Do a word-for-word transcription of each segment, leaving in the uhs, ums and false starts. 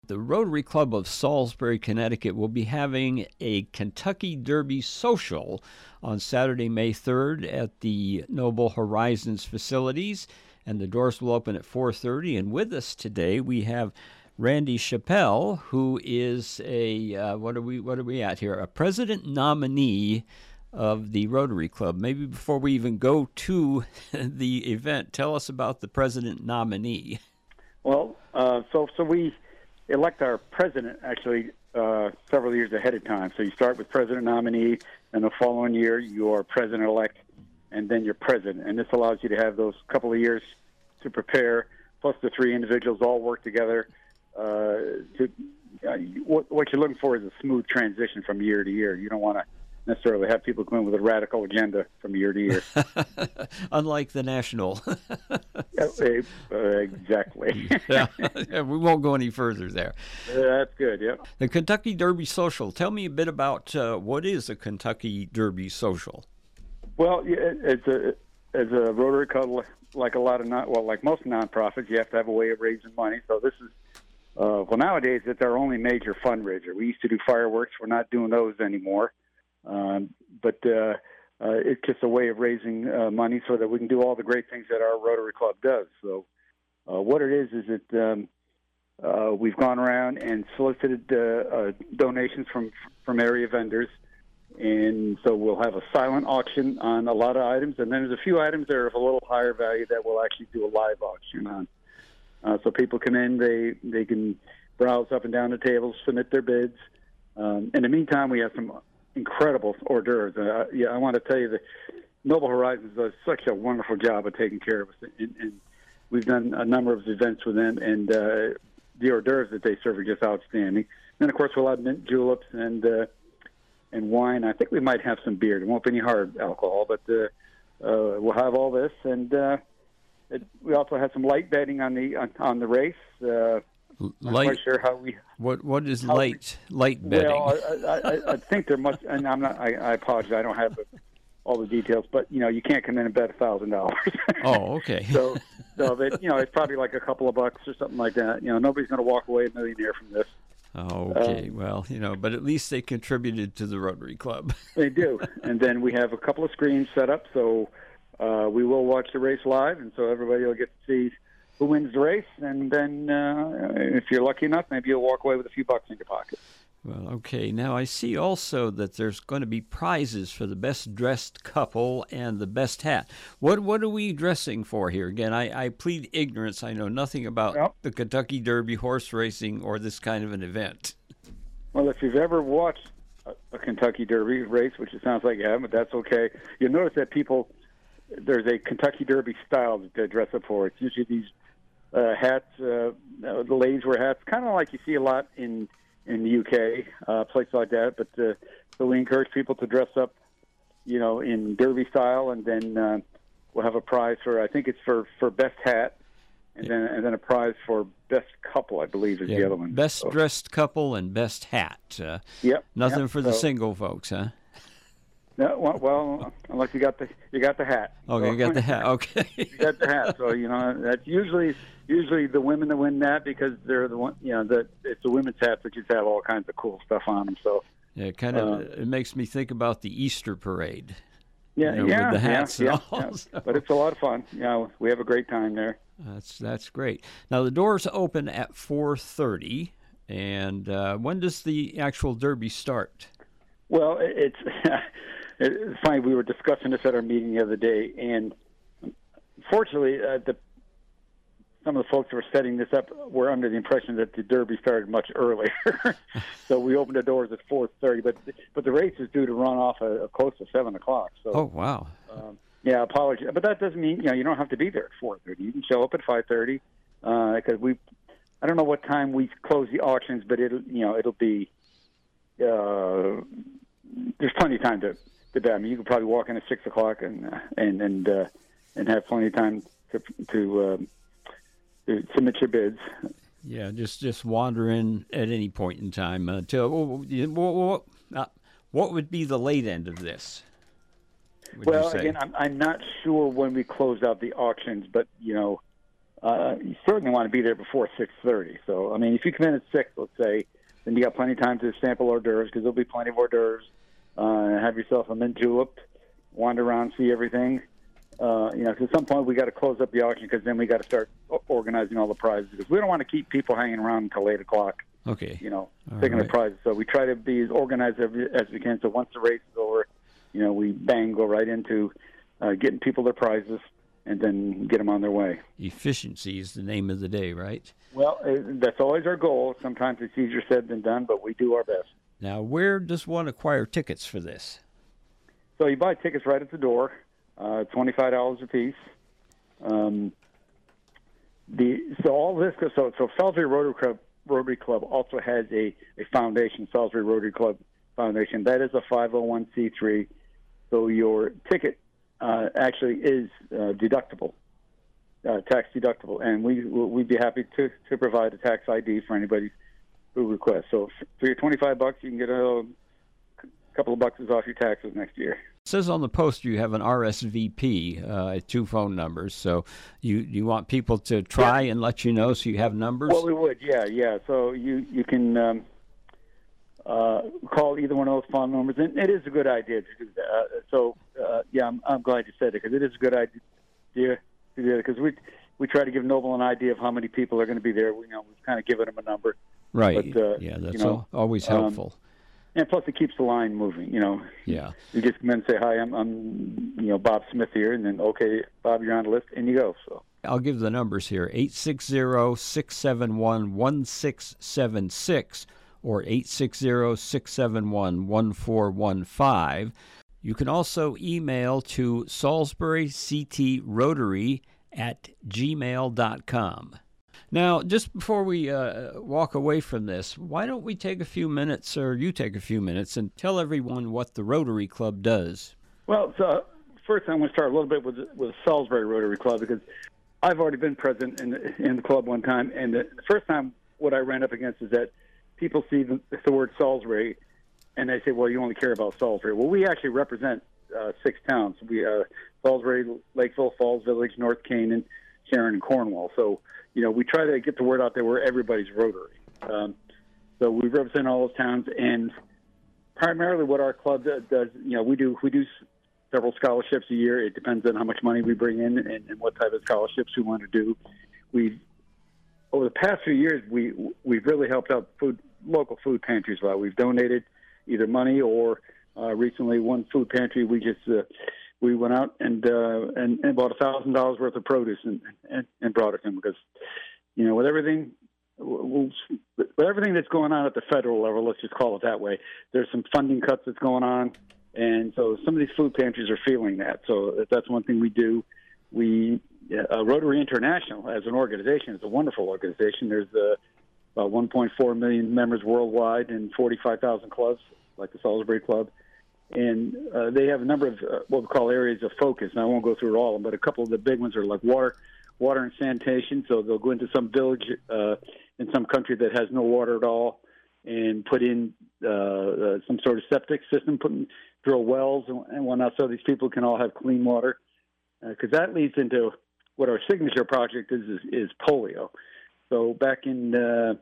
The Rotary Club of Salisbury, Connecticut will be having a Kentucky Derby social on Saturday, May third at the Noble Horizons facilities, and the doors will open at four thirty. And with us today we have Randy Chappell, who is a, uh, what are we what are we at here? A president nominee of the Rotary Club. Maybe before we even go to the event, tell us about the president nominee. Well, uh, so so we elect our president actually uh, several years ahead of time. So you start with president nominee, and the following year you are president-elect, and then you're president. And this allows you to have those couple of years to prepare, plus the three individuals all work together. Uh, to uh, what, what you're looking for is a smooth transition from year to year. You don't want to necessarily have people come in with a radical agenda from year to year. Unlike the national. Yeah, uh, exactly. Yeah, we won't go any further there. Uh, that's good, yeah. The Kentucky Derby Social. Tell me a bit about uh, what is a Kentucky Derby Social? Well, it's a, as a Rotary Club, like a lot of, non, well, like most nonprofits, you have to have a way of raising money. So this is, uh, well, nowadays it's our only major fundraiser. We used to do fireworks. We're not doing those anymore. Um, but uh, uh, it's just a way of raising uh, money so that we can do all the great things that our Rotary Club does. So uh, what it is is that um, uh, we've gone around and solicited uh, uh, donations from from area vendors, and so we'll have a silent auction on a lot of items, and then there's a few items that are of a little higher value that we'll actually do a live auction on. Uh, so people come in, they they can browse up and down the tables, submit their bids. Um, in the meantime, we have some incredible hors d'oeuvres. Uh, yeah, I want to tell you that Noble Horizons does such a wonderful job of taking care of us, and, and we've done a number of events with them, and uh, the hors d'oeuvres that they serve are just outstanding. Then, of course, we'll have mint juleps and uh, and wine. I think we might have some beer. There won't be any hard alcohol, but uh, uh, we'll have all this, and uh, it, we also have some light betting on the on, on the race. Uh, I'm light, not quite sure how we. What what is light we, light betting? Well, I, I, I think there must, and I'm not. I, I apologize. I don't have the, all the details, but you know, you can't come in and bet a thousand dollars. Oh, okay. so, so that you know, it's probably like a couple of bucks or something like that. You know, nobody's going to walk away a millionaire from this. Oh, okay. Um, well, you know, but at least they contributed to the Rotary Club. They do, and then we have a couple of screens set up, so uh, we will watch the race live, and so everybody will get to see who wins the race, and then uh, if you're lucky enough, maybe you'll walk away with a few bucks in your pocket. Well, okay. Now, I see also that there's going to be prizes for the best dressed couple and the best hat. What what are we dressing for here? Again, I, I plead ignorance. I know nothing about well, the Kentucky Derby, horse racing, or this kind of an event. Well, if you've ever watched a, a Kentucky Derby race, which it sounds like you haven't, but that's okay, you'll notice that people, there's a Kentucky Derby style to dress up for. It's usually these Uh, hats, uh, uh, the ladies wear hats, kind of like you see a lot in in the U K, uh, places like that. But uh, so we encourage people to dress up, you know, in derby style, and then uh, we'll have a prize for, I think it's for, for best hat, and then and then a prize for best couple, I believe, is yeah, the other one. Best so. dressed couple and best hat. Uh, yep. Nothing yep, for the so. single folks, huh? No, well, well, unless you got the you got the hat. Okay, so, you got the hat. Okay. You got the hat. So you know that's usually usually the women that win that because they're the one. You know that it's the women's hats that just have all kinds of cool stuff on them. So yeah, it kind of uh, it makes me think about the Easter parade. Yeah, you know, yeah, with the hats yeah, and yeah, all. yeah. So. But it's a lot of fun. Yeah, you know, we have a great time there. That's that's great. Now the doors open at four thirty, and uh, when does the actual Derby start? Well, it's. It's funny, we were discussing this at our meeting the other day, and fortunately, uh, the, some of the folks who were setting this up were under the impression that the Derby started much earlier. So we opened the doors at four thirty, but but the race is due to run off uh, close to seven o'clock. So, oh, wow. Um, yeah, apologies. But that doesn't mean, you know, you don't have to be there at four thirty. You can show up at five thirty, because uh, we, I don't know what time we close the auctions, but it'll, you know, it'll be, uh, there's plenty of time to The I mean, you could probably walk in at six o'clock and uh, and and uh, and have plenty of time to to, um, to submit your bids. Yeah, just just wander in at any point in time. Uh, to, what, what, uh, what would be the late end of this? Well, again, I'm I'm not sure when we close out the auctions, but you know, uh, you certainly want to be there before six thirty. So, I mean, if you come in at six, let's say, then you got plenty of time to sample hors d'oeuvres because there'll be plenty of hors d'oeuvres. Uh, have yourself a mint julep, wander around, see everything. Uh, you know, 'cause at some point we got to close up the auction because then we got to start organizing all the prizes because we don't want to keep people hanging around until eight o'clock. Okay. You know, All picking right. the prizes. So we try to be as organized as, as we can. So once the race is over, you know, we bang go right into uh, getting people their prizes and then get them on their way. Efficiency is the name of the day, right? Well, uh, that's always our goal. Sometimes it's easier said than done, but we do our best. Now, where does one acquire tickets for this? So you buy tickets right at the door, uh, twenty-five dollars a piece. Um, the so all this so so Salisbury Rotary Club Rotary Club also has a, a foundation, Salisbury Rotary Club Foundation. That is a five oh one c three. So your ticket uh, actually is uh, deductible, uh, tax deductible, and we we'd be happy to, to provide a tax I D for anybody who requests. So for your twenty-five bucks, you can get a couple of bucks off your taxes next year. It says on the poster you have an R S V P, uh, two phone numbers. So you you want people to try Yeah. and let you know so you have numbers? Well, we would, yeah, yeah. So you you can um, uh, call either one of those phone numbers, and it is a good idea to do that. Uh, so uh, yeah, I'm, I'm glad you said it because it is a good idea to do that because we we try to give Noble an idea of how many people are going to be there. We, you know, we've kind of given them a number, right. But, uh, yeah, that's you know, al- always um, helpful. and plus it keeps the line moving. You know, Yeah. you just come in and say, "Hi, I'm, I'm you know Bob Smith here," and then okay, Bob, you're on the list, and you go. So. I'll give the numbers here, eight six zero, six seven one, one six seven six or eight six zero, six seven one, one four one five. You can also email to salisburyctrotary at gmail dot com. Now, just before we uh, walk away from this, why don't we take a few minutes, or you take a few minutes, and tell everyone what the Rotary Club does? Well, so first I'm going to start a little bit with with Salisbury Rotary Club because I've already been president in the, in the club one time, and the first time what I ran up against is that people see the, the word Salisbury, and they say, well, you only care about Salisbury. Well, we actually represent uh, six towns. We uh, Salisbury, Lakeville, Falls Village, North Canaan, Sharon, and Cornwall. So, you know, we try to get the word out there where everybody's Rotary. Um, so we represent all those towns, and primarily what our club does, you know, we do we do several scholarships a year. It depends on how much money we bring in and, and what type of scholarships we want to do. We over the past few years, we we've really helped out food local food pantries a lot. We've donated either money or uh, recently one food pantry we just uh, we went out and uh, and, and bought a thousand dollars worth of produce and, and and brought it to them because you know with everything with everything that's going on at the federal level, let's just call it that way. There's some funding cuts that's going on. And so some of these food pantries are feeling that. So that's one thing we do. We uh, Rotary International, as an organization, is a wonderful organization. There's uh, about one point four million members worldwide and forty-five thousand clubs, like the Salisbury Club. And uh, they have a number of uh, what we call areas of focus. And I won't go through all of them, but a couple of the big ones are like water, water and sanitation. So they'll go into some village uh, in some country that has no water at all and put in uh, uh, some sort of septic system, put in, drill wells and, and whatnot, so these people can all have clean water. Because uh, that leads into what our signature project is, is, is polio. So back in uh,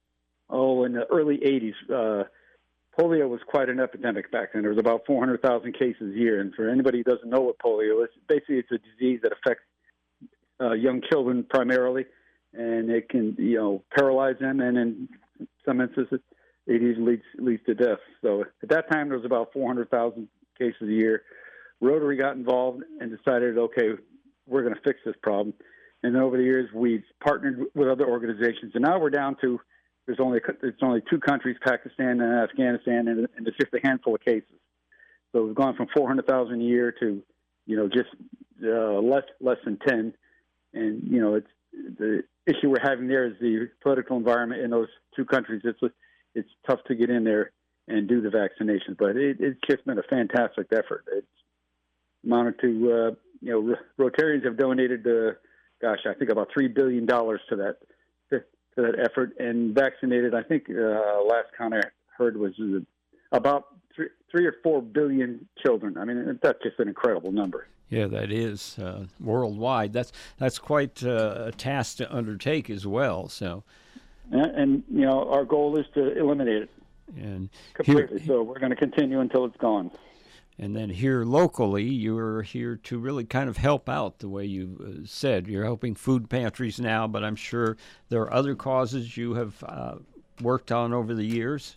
oh in the early eighties, uh, polio was quite an epidemic back then. There was about four hundred thousand cases a year. And for anybody who doesn't know what polio is, basically it's a disease that affects uh, young children primarily, and it can you know paralyze them, and in some instances it even leads leads to death. So at that time, there was about four hundred thousand cases a year. Rotary got involved and decided, okay, we're going to fix this problem. And then over the years, we've partnered with other organizations, and now we're down to there's only it's only two countries, Pakistan and Afghanistan, and, and there's just a handful of cases. So we've gone from four hundred thousand a year to you know just uh, less less than ten. And you know, it's the issue we're having there is the political environment in those two countries. It's it's tough to get in there and do the vaccinations, but it, it's just been a fantastic effort. It's amounted to uh, you know Rotarians have donated, uh, gosh, I think about three billion dollars to that to, to that effort, and vaccinated. I think uh, last count I heard was about three, three or four billion children. I mean, that's just an incredible number. Yeah, that is uh, worldwide. That's that's quite uh, a task to undertake as well. So, and, and you know, our goal is to eliminate it and completely. here, So we're going to continue until it's gone. And then here locally, you're here to really kind of help out the way you uh, said. You're helping food pantries now, but I'm sure there are other causes you have uh, worked on over the years.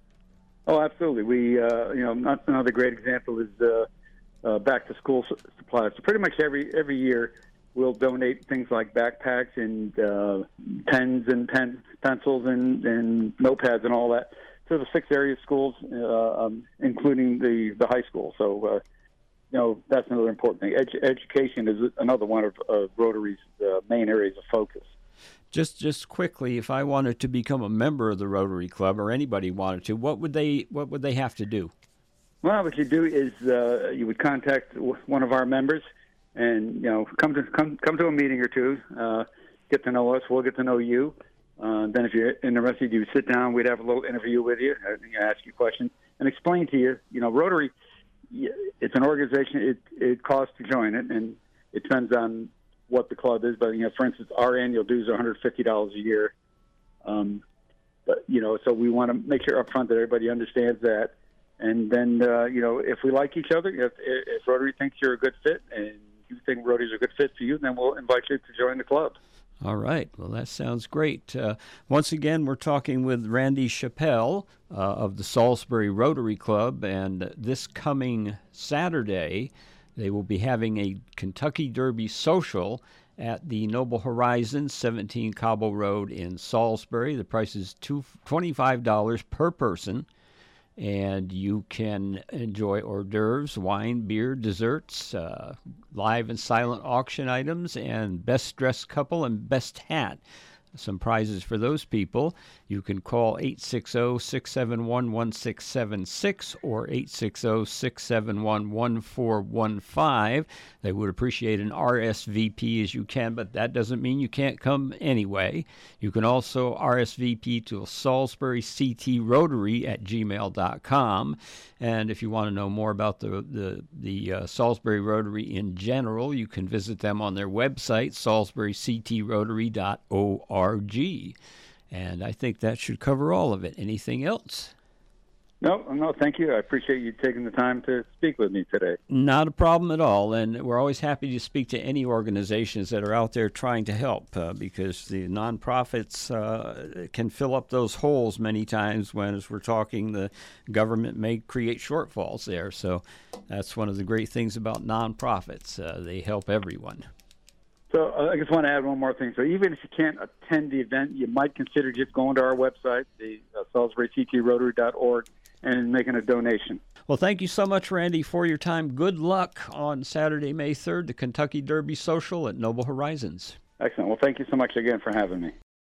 Oh, absolutely. We, uh, you know, not, another great example is uh, uh, back to school supplies. So pretty much every every year, we'll donate things like backpacks and uh, pens and pen, pencils and, and notepads and all that to the six area schools, uh, um, including the, the high school. So, uh, you know, that's another important thing. Edu- education is another one of uh, Rotary's uh, main areas of focus. Just just quickly, if I wanted to become a member of the Rotary Club, or anybody wanted to, what would they what would they have to do? Well, what you do is uh, you would contact one of our members, and you know, come to come come to a meeting or two, uh, get to know us. We'll get to know you. Uh, then, if you're interested, you sit down. We'd have a little interview with you, uh, ask you questions, and explain to you. You know, Rotary, it's an organization. It it costs to join it, and it depends on what the club is. But you know, for instance, our annual dues are one hundred fifty dollars a year. Um, but you know, so we want to make sure up front that everybody understands that. And then, uh, you know, if we like each other, if, if Rotary thinks you're a good fit and you think Rotary's a good fit for you, then we'll invite you to join the club. All right. Well, that sounds great. Uh, once again, we're talking with Randy Chappell uh, of the Salisbury Rotary Club, and this coming Saturday, they will be having a Kentucky Derby social at the Noble Horizons, seventeen Cobble Road in Salisbury. The price is twenty-five dollars per person. And you can enjoy hors d'oeuvres, wine, beer, desserts, uh, live and silent auction items, and best dressed couple and best hat. Some prizes for those people. You can call eight six zero, six seven one, one six seven six or eight six zero, six seven one, one four one five. They would appreciate an R S V P as you can, but that doesn't mean you can't come anyway. You can also R S V P to Salisbury C T Rotary at gmail dot com. And if you want to know more about the, the, the uh, Salisbury Rotary in general, you can visit them on their website, salisbury c t rotary dot org. And I think that should cover all of it. Anything else? No, no, thank you. I appreciate you taking the time to speak with me today. Not a problem at all. And we're always happy to speak to any organizations that are out there trying to help uh, because the nonprofits uh, can fill up those holes many times when, as we're talking, the government may create shortfalls there. So that's one of the great things about nonprofits. Uh, they help everyone. So uh, I just want to add one more thing. So even if you can't attend the event, you might consider just going to our website, the uh, salisbury c t rotary dot org, and making a donation. Well, thank you so much, Randy, for your time. Good luck on Saturday, May third, the Kentucky Derby Social at Noble Horizons. Excellent. Well, thank you so much again for having me.